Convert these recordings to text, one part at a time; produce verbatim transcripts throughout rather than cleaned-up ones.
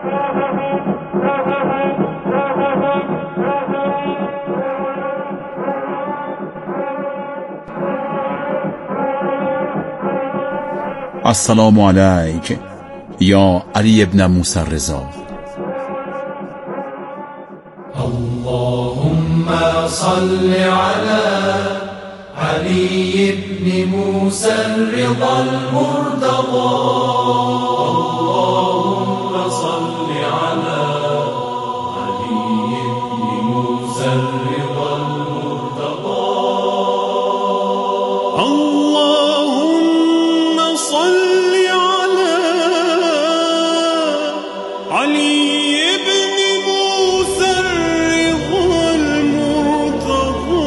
السلام علیک یا علی ابن موسی الرضا. اللهم صل على علي بن موسى الرضا المرتضى. اللهم صل على علي بن موسى الرضا المرتضى. اللهم صل على علي بن موسى الرضا المرتضى.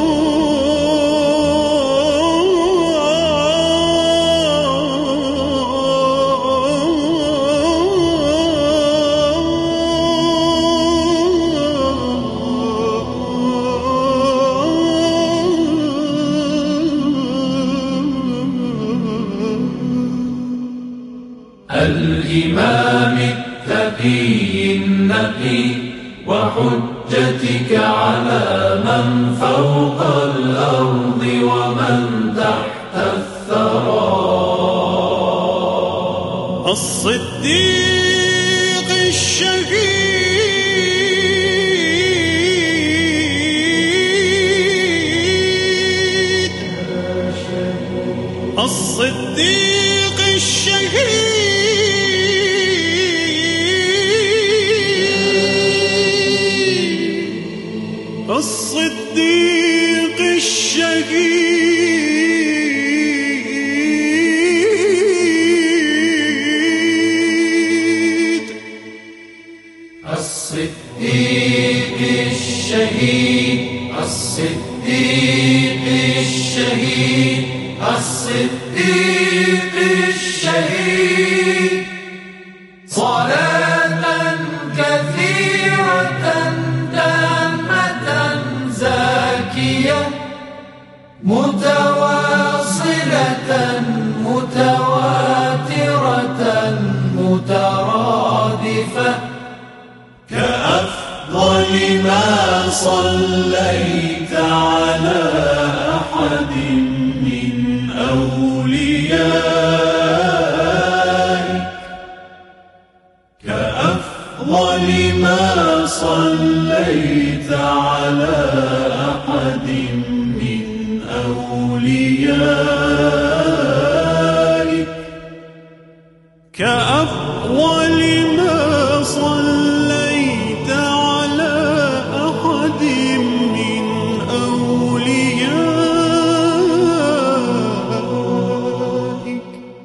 الإمام التقي النقي وحجتك على من فوق الأرض ومن تحت الثرى. الصديق الشهيد الصديق الشهيد الصديق الشهيد الصديق الشهيد الصديق الشهيد الصديق الشهيد. صلاة كثيرة تامة زاكية متواصلة متواترة مترادفة كأفضل ما صليت على أحد من أوليائك. كأفضل ما صليت على أحد من أوليائك. كأفضل ما صليت على أحد من أوليائك.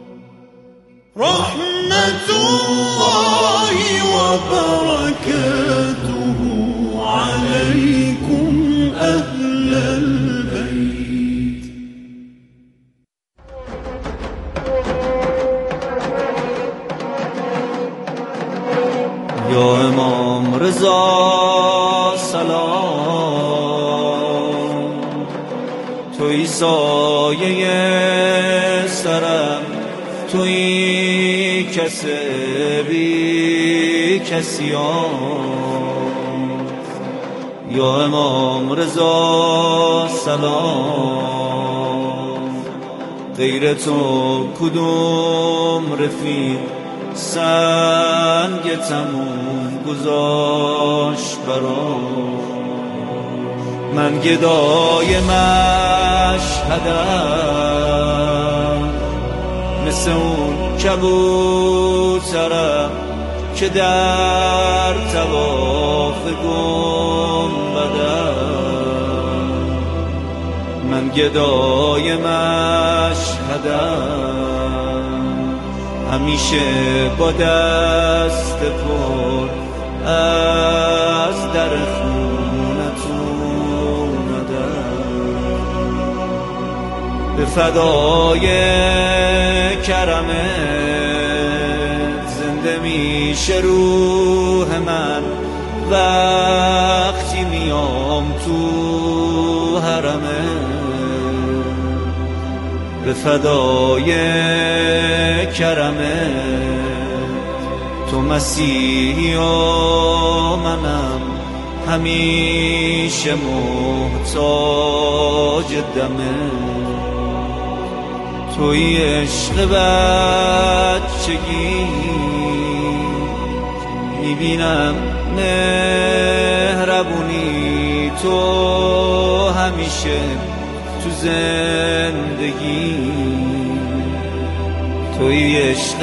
رحمة الله وبركاته عليكم أهل البيت. یا امام رضا سلام، توی سایه سرم، توی کس بی کسیان. یا امام رضا سلام، غیر تو کدوم رفیق سنگ تموم گذاشت برام. من گدای مشهدم، مثل اون کبوترم که در طواف گنبدم. من گدای مشهدم، همیشه با دست پر از در خونتون اومدم. به فدای کرمت زنده میشه روح من وقتی میام تو حرمت. به فدای کرمت تو مسیحی و منم همیشه محتاج دمه توی عشق بچگی میبینم مهربونی تو همیشه تو زندگی توی عشق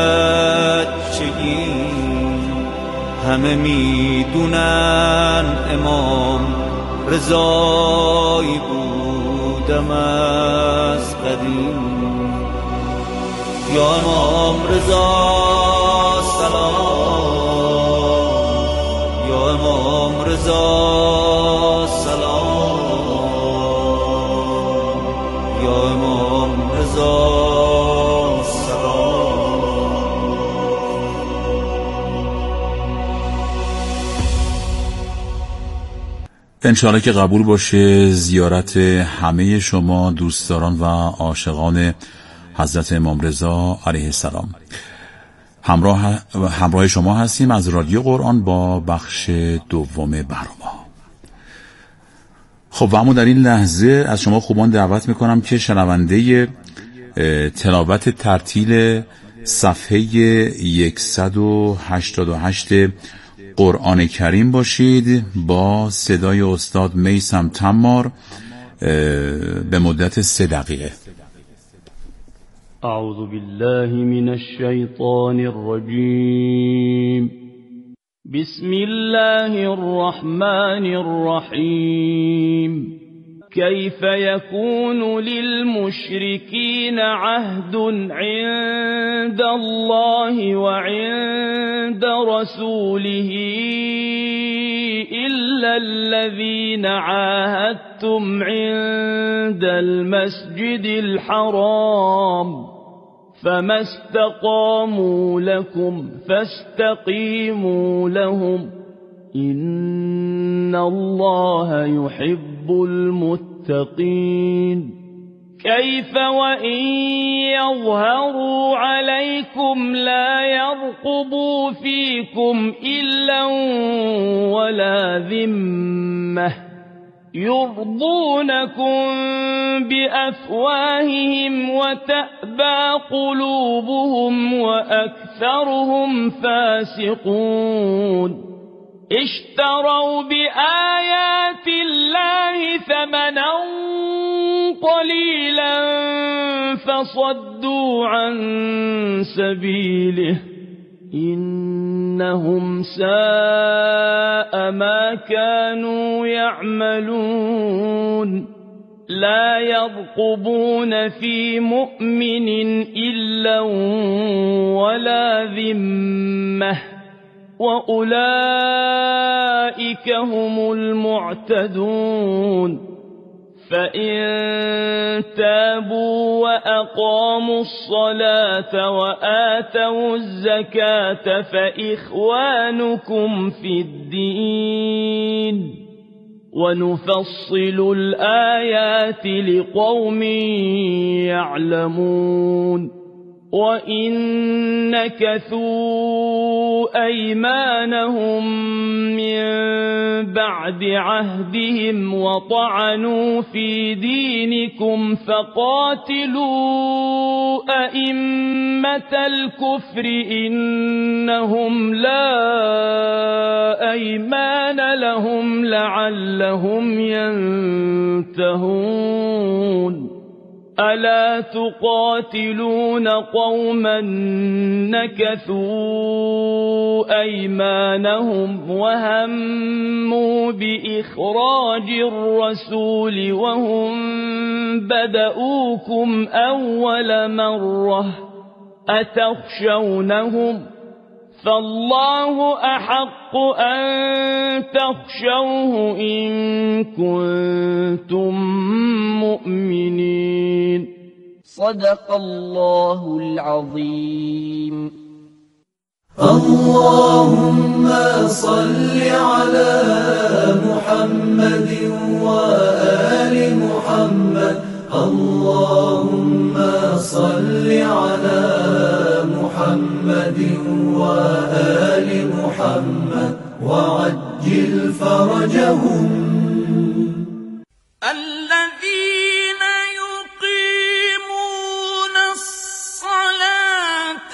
بچگی همه میدونن امام رضایی بودم از قدیم یا امام رضا سلام یا امام رضا سلام یا امام رضا انشاءالله که قبول باشه زیارت همه شما دوستداران و عاشقان حضرت امام رضا علیه السلام. همراه همراه شما هستیم از رادیو قرآن با بخش دوم برنامه. خب و اما در این لحظه از شما خوبان دعوت میکنم که شنونده تلاوت ترتیل صفحه صد و هشتاد و هشت قرآن کریم باشید با صدای استاد میثم تمار به مدت سه دقیقه. اعوذ بالله من الشیطان الرجیم بسم الله الرحمن الرحیم كيف يكون للمشركين عهد عند الله وعند رسوله إلا الذين عاهدتم عند المسجد الحرام فما استقاموا لكم فاستقيموا لهم إن الله يحب المتقين كيف وإن يظهروا عليكم لا يرقبوا فيكم إلا ولا ذمة يرضونكم بأفواههم وتأبى قلوبهم وأكثرهم فاسقون اشتروا بآيات الله ثمنا قليلا فصدوا عن سبيله إنهم ساء ما كانوا يعملون لا يرقبون في مؤمن إلا ولا ذمة وأولئك هم المعتدون فإن تابوا وأقاموا الصلاة وآتوا الزكاة فإخوانكم في الدين ونفصل الآيات لقوم يعلمون وَإِن نَكَثُوا أَيْمَانَهُم مِّن بَعْدِ عَهْدِهِمْ وَطَعَنُوا فِي دِينِكُمْ فَقَاتِلُوا أَئِمَّةَ الْكُفْرِ إِنَّهُمْ لَا أَيْمَانَ لَهُمْ لَعَلَّهُمْ يَنتَهُونَ ألا تقاتلون قوما نكثوا أيمانهم وهموا بإخراج الرسول وهم بدؤوكم أول مرة أتخشونهم فالله أحق أن تخشوه إن كنتم مؤمنين صدق الله العظيم. اللهم صل على محمد وآل محمد اللهم صل على محمد محمد وآل محمد وعجل فرجهم الذين يقيمون الصلاة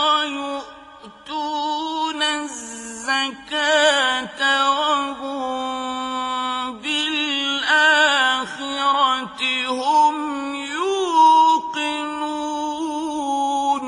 ويؤتون الزكاة وهم بالآخرة هم يوقنون.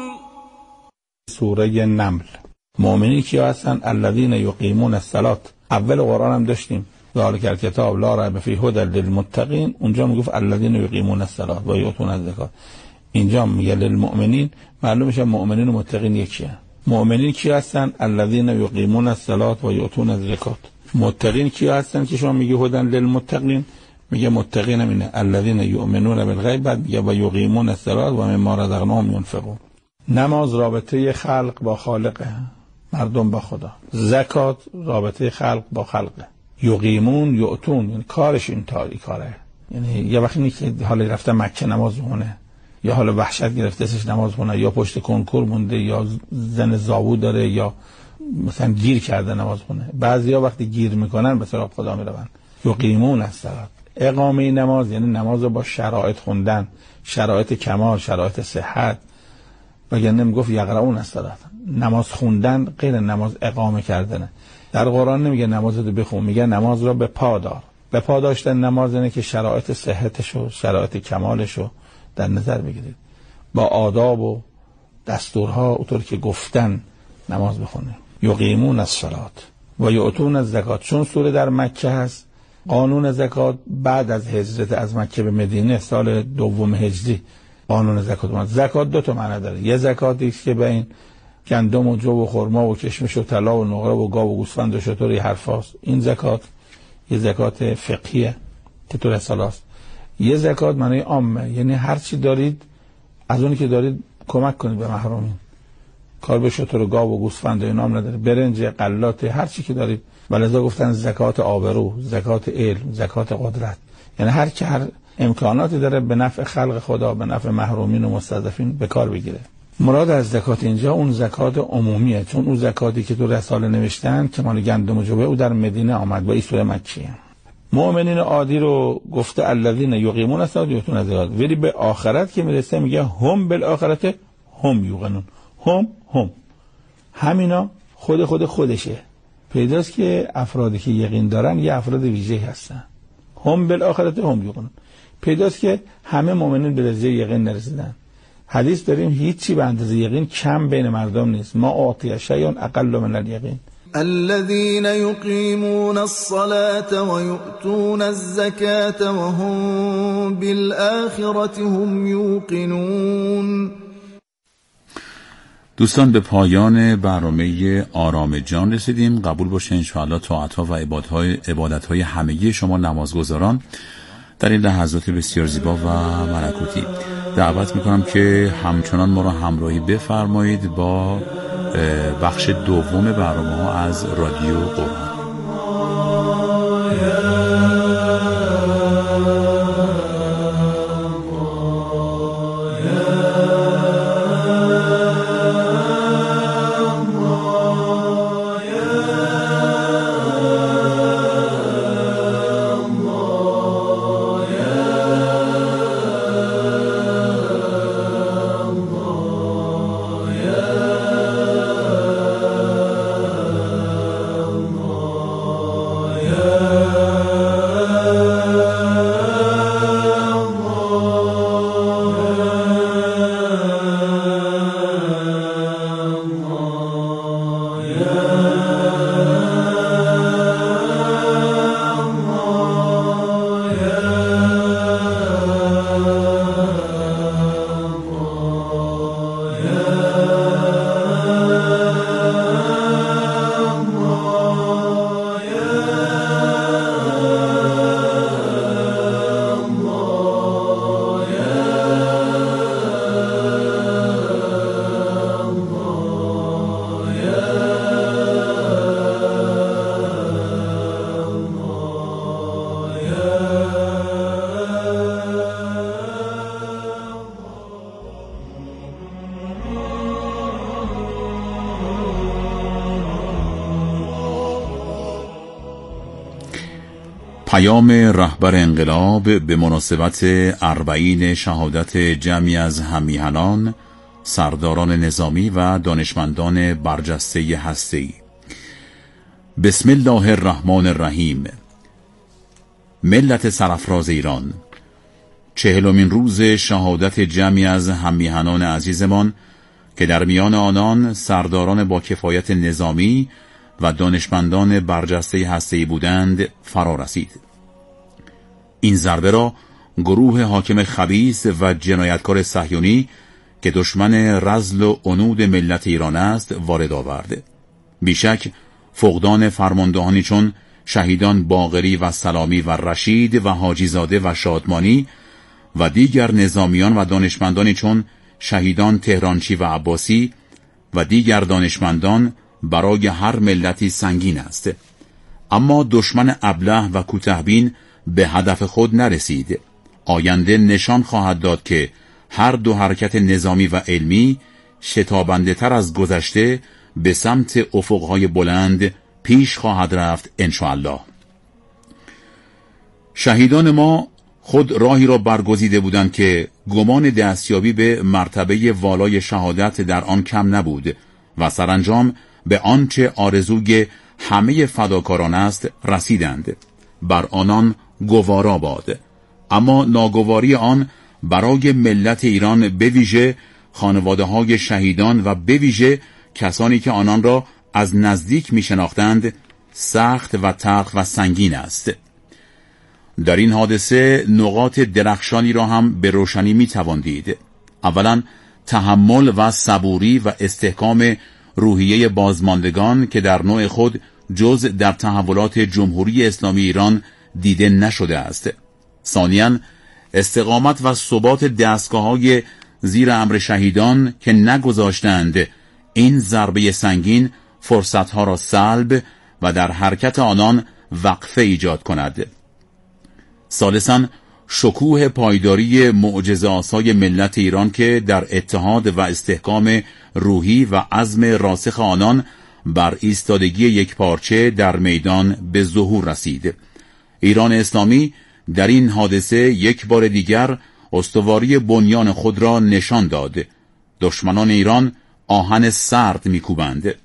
سوره نمل. مؤمنین کیا هستن؟ الذین یقیمون الصلاة. اول قرآن هم داشتیم ذالک الکتاب لا ریب فیه هدی للمتقین، اونجا میگفت الذین یقیمون الصلاة و یؤتون الزکات. اینجا میگه للمؤمنین، معلوم میشه مؤمنین و متقین یکیه. مؤمنین کیا هستن؟ الذین یقیمون الصلاة و یؤتون الزکات. متقین کیا هستن که شما میگه هدی للمتقین؟ میگه متقین همینه الذین یؤمنون بالغیب، بعد میگه و یقیمون الصلاة و مما رزقناهم ينفقون. نماز رابطه خلق با خالقه، مردم با خدا. زکات رابطه خلق با خلقه. یقیمون یؤتون، یعنی کارش این تاری کاره. یعنی یه وقتی نیست که حالا رفته مکه نماز خونه، یا حالا وحشت گرفتهش نماز خونه، یا پشت کنکور مونده، یا زن زاوو داره، یا مثلا گیر کرده نماز خونه. بعضیا وقتی گیر میکنن به سراغ خدا میرون. یقیمون الصلاة، اقامه نماز یعنی نماز با شرایط خوندن، شرایط کمال، شرایط صحت. وگرنه میگفت یقرؤون الصلاة، نماز خوندن غیر نماز اقامه کردنه. در قرآن نمیگه نمازتو بخون، میگه نماز را به پا دار. به پا داشتن نماز اینه که شرایط صحتشو، شرایط کمالشو در نظر بگیرید، با آداب و دستورها اونطور که گفتن نماز بخونه. یقیمون الصلاة و یؤتون الزکات. چون سوره در مکه هست، قانون زکات بعد از هجرت از مکه به مدینه سال دوم هجری قانون زکات اومد. زکات دو تا معنی داره. یه زکاتی است که به این گندم و جو و خرما و کشمش و طلا و نقره و گاو و گوسفند و شتر این حرفاست. این زکات یه زکات فقهیه که تو رساله است. یه زکات معنی عامه، یعنی هر چی دارید از اونی که دارید کمک کنید به محرومین. کار به شتر و گاو و گوسفند و اینا هم نداره، برنج، غلات، هر چی که دارید. ولذا گفتن زکات آبرو، زکات علم، زکات قدرت. یعنی هر کی هر امکاناتی داره به نفع خلق خدا، به نفع محرومین و مستضعفین به کار بگیره. مراد از زکات اینجا اون زکات عمومیه، چون اون زکاتی که تو رساله نوشتن که مال گندم و جوه او در مدینه آمد با این سوره مکیه. مؤمنین عادی رو گفته الذین یقیمون الصلاة و یؤتون الزکات، ولی به آخرت که میرسه میگه هم بالآخرت هم یوقنون. هم هم همینا خود خود خودشه. پیداست که افرادی که یقین دارن یه افراد ویژه‌ای هستن. هم بالآخرت هم یوقنون. پیداست که همه مؤمنین به درجه یقین نرسیدن. حدیث داریم هیچی به اندازه یقین کم بین مردم نیست. ما اعطی شیء اقل من الیقین. الذين يقيمون الصلاة ويؤتون الزكاة وهم بالآخرة هم يوقنون. دوستان به پایان برنامه آرام جان رسیدیم. قبول باشه انشاءالله طاعت‌ها و عبادت‌های عبادت‌های همگی شما نمازگزاران در این لحظات بسیار زیبا و ملکوتی. دعوت میکنم که همچنان ما را همراهی بفرمایید با بخش دوم برنامه ها از رادیو قرآن. پیام رهبر انقلاب به مناسبت اربعین شهادت جمعی از هممیهنان، سرداران نظامی و دانشمندان برجسته هسته‌ای. بسم الله الرحمن الرحیم. ملت سرافراز ایران، چهلمین روز شهادت جمعی از هممیهنان عزیزمان که در میان آنان سرداران با کفایت نظامی و دانشمندان برجسته هسته‌ای بودند فرا رسید. این ضربه را گروه حاکم خبیث و جنایتکار صهیونی که دشمن رذل و عنود ملت ایران است وارد آورد. بیشک فقدان فرماندهانی چون شهیدان باقری و سلامی و رشید و حاجی زاده و شادمانی و دیگر نظامیان و دانشمندانی چون شهیدان تهرانچی و عباسی و دیگر دانشمندان برای هر ملتی سنگین است. اما دشمن ابله و کوتاه‌بین به هدف خود نرسید. آینده نشان خواهد داد که هر دو حرکت نظامی و علمی شتابنده تر از گذشته به سمت افقهای بلند پیش خواهد رفت انشاءالله. شهیدان ما خود راهی را برگزیده بودند که گمان دستیابی به مرتبه والای شهادت در آن کم نبود و سرانجام به آنچه آرزوی همه فداکاران است رسیدند. بر آنان گوارا باد، اما ناگواری آن برای ملت ایران به ویژه خانواده های شهیدان و به ویژه کسانی که آنان را از نزدیک می شناختند سخت و تلخ و سنگین است. در این حادثه نقاط درخشانی را هم به روشنی می توان دید. اولا تحمل و صبوری و استحکام روحیه بازماندگان که در نوع خود جز در تحولات جمهوری اسلامی ایران دیده نشده است. ثانیاً استقامت و ثبات دستگاه‌های زیر امر شهیدان که نگذاشتند این ضربه سنگین فرصتها را سلب و در حرکت آنان وقفه ایجاد کند. ثالثاً شکوه پایداری معجزه‌آسای ملت ایران که در اتحاد و استحکام روحی و عزم راسخ آنان بر ایستادگی یکپارچه در میدان به ظهور رسید. ایران اسلامی در این حادثه یک بار دیگر استواری بنیان خود را نشان داد. دشمنان ایران آهن سرد می‌کوبند.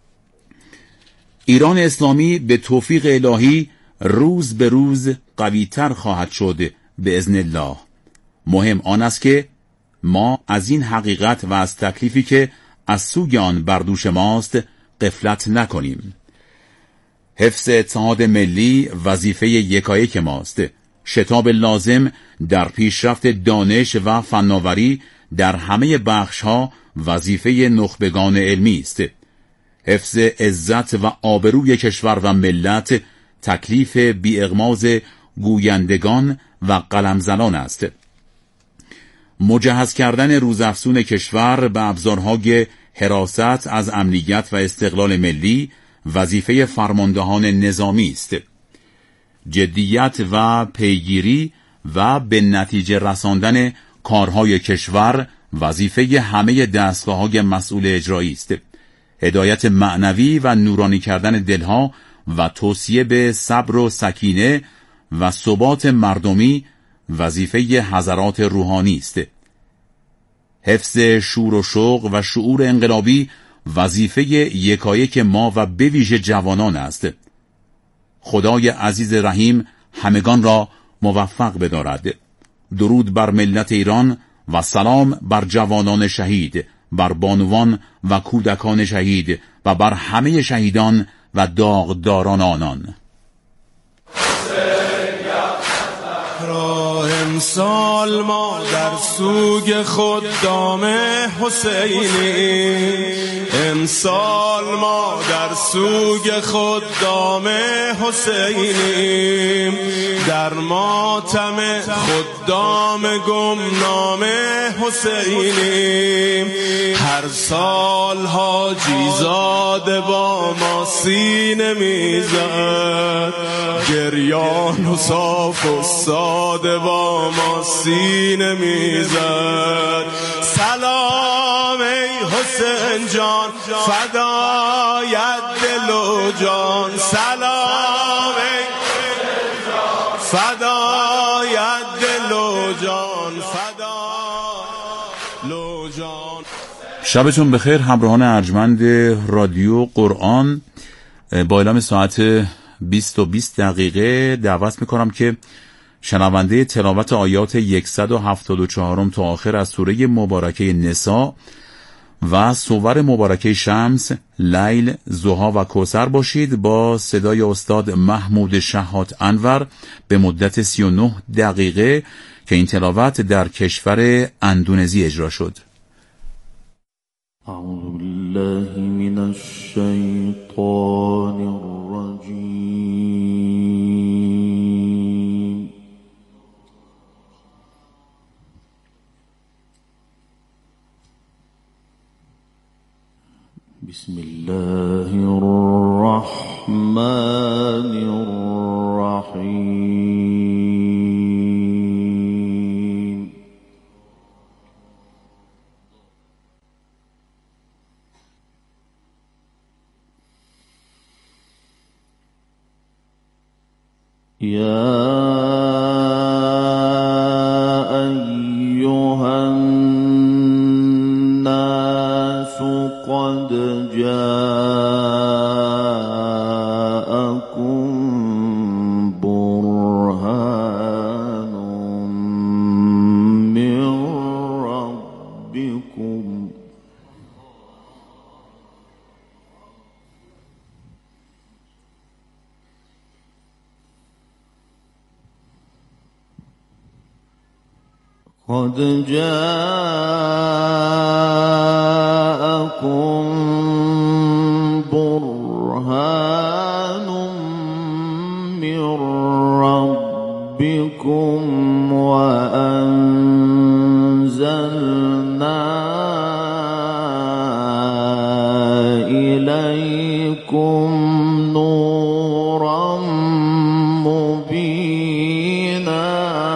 ایران اسلامی به توفیق الهی روز به روز قوی‌تر خواهد شد به اذن الله. مهم آن است که ما از این حقیقت و از تکلیفی که از سوی آن بر دوش ماست غفلت نکنیم. حفظ اتحاد ملی وظیفه یکایک ماست. شتاب لازم در پیشرفت دانش و فناوری در همه بخش‌ها وظیفه نخبگان علمی است. حفظ عزت و آبروی کشور و ملت تکلیف بی اغماض گویندگان و قلمزنان است. مجهز کردن روزافزون کشور به ابزارهای حراست از امنیت و استقلال ملی وظیفه فرماندهان نظامی است. جدیت و پیگیری و به نتیجه رساندن کارهای کشور وظیفه همه دستگاه‌های مسئول اجرایی است. هدایت معنوی و نورانی کردن دلها و توصیه به صبر و سکینه و ثبات مردمی وظیفه حضرات روحانی است. حفظ شور و شوق و شعور انقلابی وظیفه یکایک ما و به ویژه جوانان است. خدای عزیز رحیم همگان را موفق بدارد. درود بر ملت ایران و سلام بر جوانان شهید، بر بانوان و کودکان شهید و بر همه شهیدان و داغداران آنان. امسال ما در سوگ خود دام حسینی، امسال ما در سوگ خود دام حسینی، در ماتم خود دام گمنام حسینی. هر سال حاجی زاده با ما سینه میزد، گریان و صاف و ساده با ما سینه میزد. سلام ای حسین جان فدایت دل و جان، سلام ای حسین جان فدایت دل و جان فدا لو جان. شبتون بخیر همراهان ارجمند رادیو قرآن. با اعلام ساعت بیست و بیست دقیقه دعوت میکنم که شنونده تلاوت آیات صد و هفتاد و چهار تا آخر از سوره مبارکه نساء و سور مبارکه شمس، لیل، ضحی و کوثر باشید با صدای استاد محمود شهات انور به مدت سی و نه دقیقه که این تلاوت در کشور اندونزی اجرا شد. اعوذ بالله من الشیطان الرجیم. بسم الله الرحمن الرحیم. یا أيها الناس قد جاءكم برهان من ربكم قد جاءكم برهان من ربكم وأنزلنا إليكم نورا مبينا.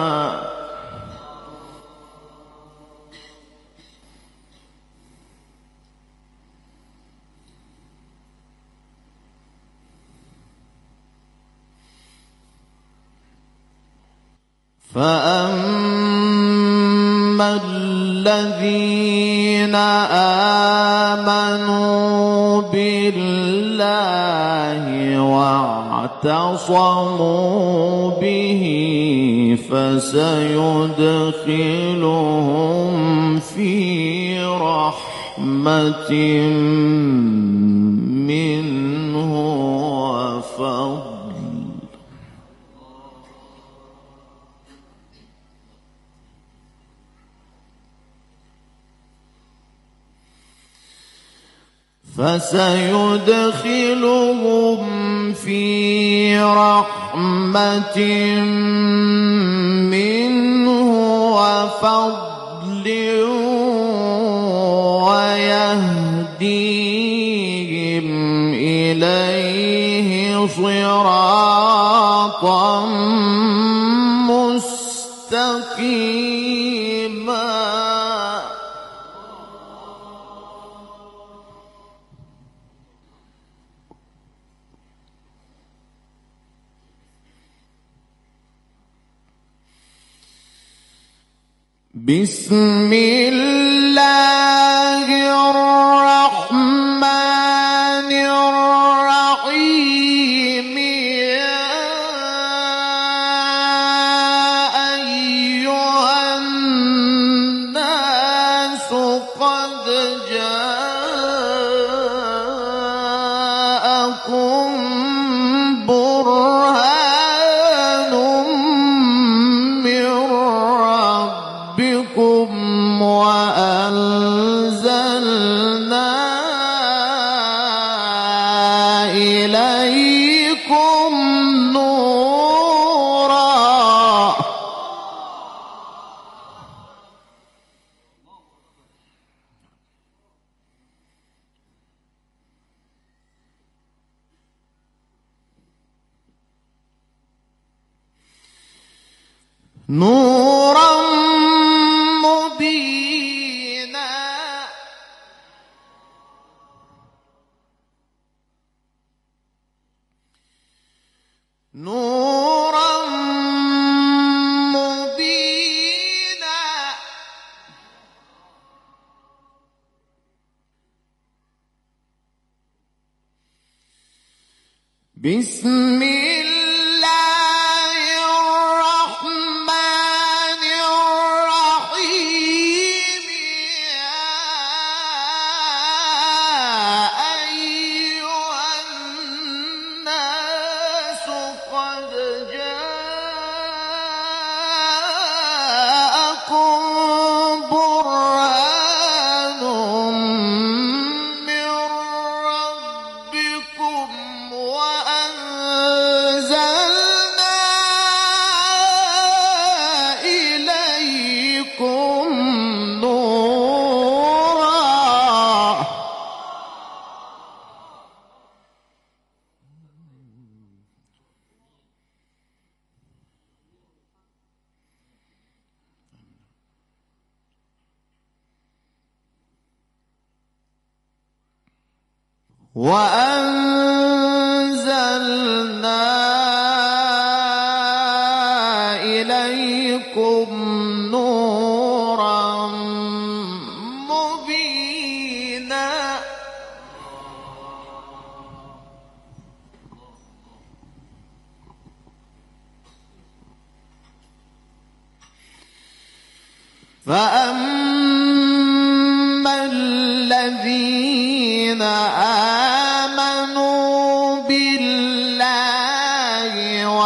فأما الذين آمنوا بالله واعتصموا به فسيدخلهم في رحمة منه وفضل. فسيدخلهم في رحمة منه وفضل ويهديهم إليه صراطا مستقيما. بسم الله الرحمن الرحيم. يا أيها الناس قد جاءكم برهان من ربكم وأنزلنا إليكم نورا. نورا مبينا. نورا بسم الله الرحمن الرحيم يا أيها الناس قد جاءكم برهان من ربكم وأنزلنا إليكم نورا وأنزلنا إليكم نورا مبينا فأما الذين آمنوا بالله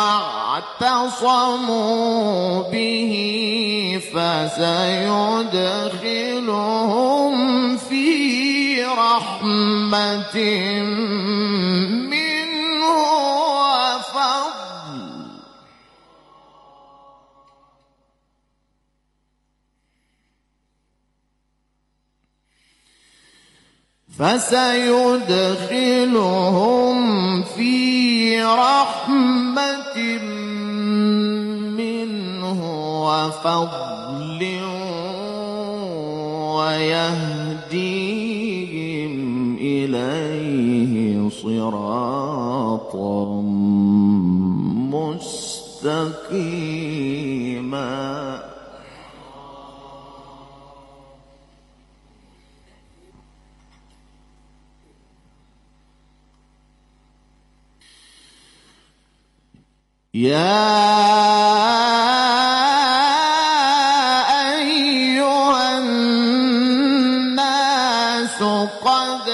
واعتصموا به فسيدخلهم في رحمة منه وفضل فسيدخلهم في رحمة منه وفضل ويهديهم إليه صراطا مستقيما يا أيها الناس قد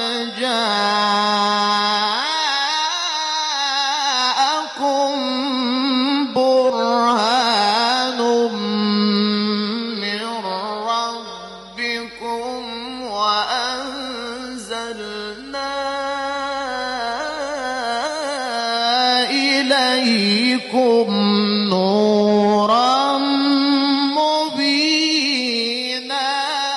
جاءكم برهان من ربكم وأنزلنا إليكم نورا مبينا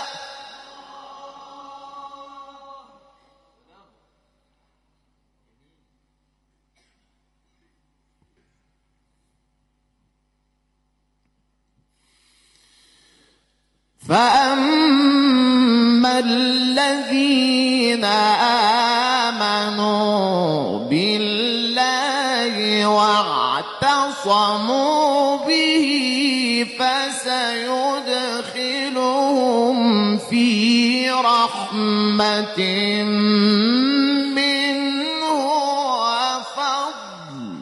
فأما الذين آمنوا بالله واعتصموا به فسيدخلهم في رحمة منه وفضل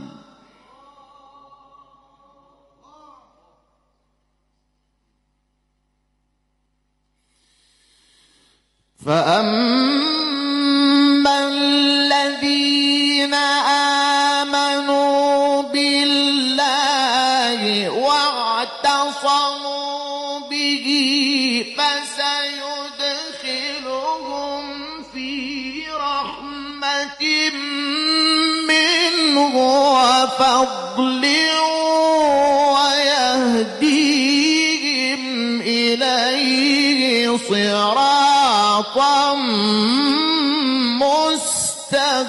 فأما الذين آمنوا بالله واعتصموا به فسيدخلهم في رحمة منه وفضل